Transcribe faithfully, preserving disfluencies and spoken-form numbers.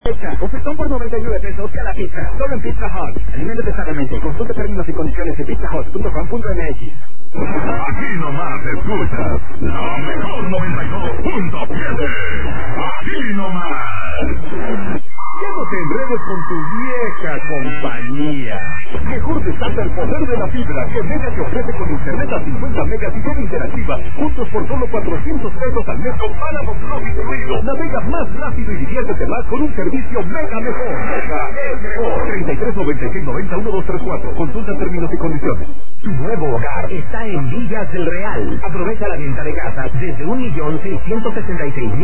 Pizza, ofertón por noventa y nueve pesos cada pizza, solo en Pizza Hut. Aliméntate sanamente, consulta términos y condiciones en pizza hut punto com punto m x. Aquí nomás escuchas la mejor noventa y dos punto siete. Aquí nomás. Ya no te enredes con tu vieja compañía. Mejor desata el poder de la fibra que Mega te ofrece con internet a cincuenta megas y web interactiva, juntos por solo cuatrocientos pesos al mes con páramo Plus incluido. Navega más rápido y diviértete más con un servicio Mega mejor. Mega es mejor. treinta y tres noventa y seis noventa uno dos tres cuatro. Consulta términos y condiciones. Tu nuevo hogar está en Villas del Real. Aprovecha la venta de casas desde un millón seiscientos sesenta y seis mil